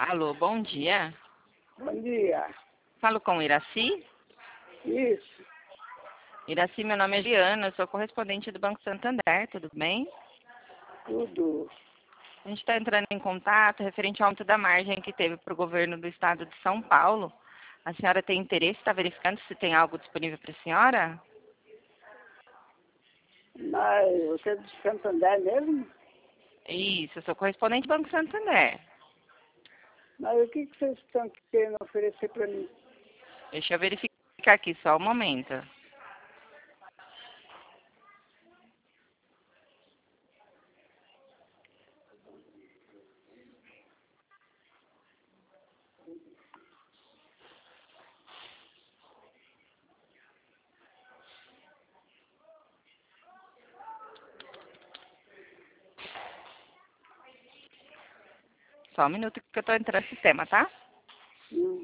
Alô, bom dia. Bom dia. Falo com Iraci. Isso, Iraci, meu nome é Liana, eu sou correspondente do Banco Santander, tudo bem? tudo. A gente está entrando em contato referente ao aumento da margem que teve para o governo do estado de São Paulo. A senhora tem interesse, está verificando se tem algo disponível para a senhora? Mas você é de Santander mesmo? Isso, eu sou correspondente do Banco Santander. Mas o que vocês estão querendo oferecer para mim? Deixa eu verificar aqui só um momento. Só um minuto que eu estou entrando no sistema, tá? Hum.